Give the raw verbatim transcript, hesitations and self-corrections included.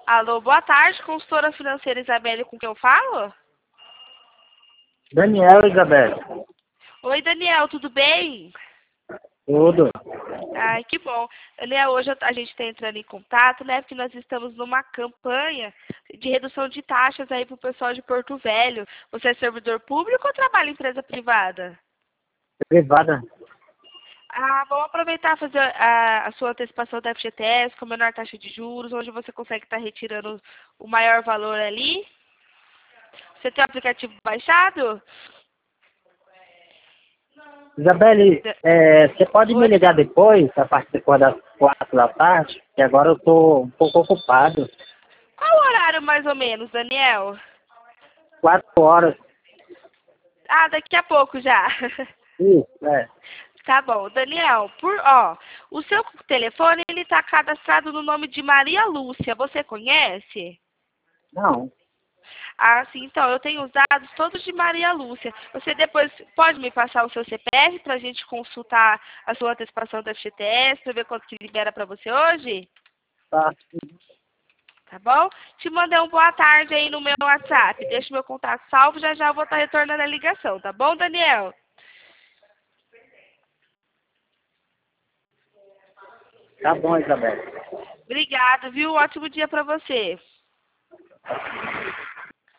Alô, boa tarde, consultora financeira Isabelle, com quem eu falo? Daniel, Isabelle. Oi, Daniel, tudo bem? Tudo. Ai, que bom. Daniel, hoje a gente está entrando em contato, né? Porque nós estamos numa campanha de redução de taxas aí para o pessoal de Porto Velho. Você é servidor público ou trabalha em empresa privada? Privada. Ah, vamos aproveitar e fazer a, a sua antecipação da F G T S com a menor taxa de juros, onde você consegue estar retirando o maior valor ali. Você tem o aplicativo baixado? Isabelle, De- é, você pode me Oi? ligar depois, a partir depois das quatro da tarde, que agora eu estou um pouco ocupado. Qual o horário mais ou menos, Daniel? Quatro horas. Ah, daqui a pouco já. Isso, é. Tá bom. Daniel, por, ó, o seu telefone, ele tá cadastrado no nome de Maria Lúcia. Você conhece? Não. Ah, sim. Então, eu tenho os dados todos de Maria Lúcia. Você depois pode me passar o seu C P F para a gente consultar a sua antecipação da F G T S, para ver quanto que libera para você hoje? Tá. Tá bom? Te mandei um boa tarde aí no meu WhatsApp. Deixa meu contato salvo, já já eu vou estar retornando a ligação. Tá bom, Daniel? Tá bom, Isabelle. Obrigada, viu? Ótimo dia para você.